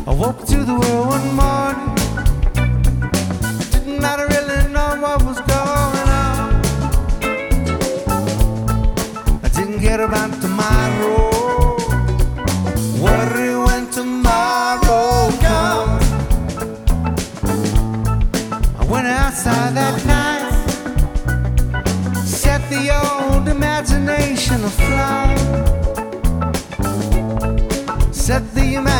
I woke to the world one morning, did not really know what was going on. I didn't care about tomorrow, worry when tomorrow comes. I went outside that night, set the old imagination afloat, set the imagination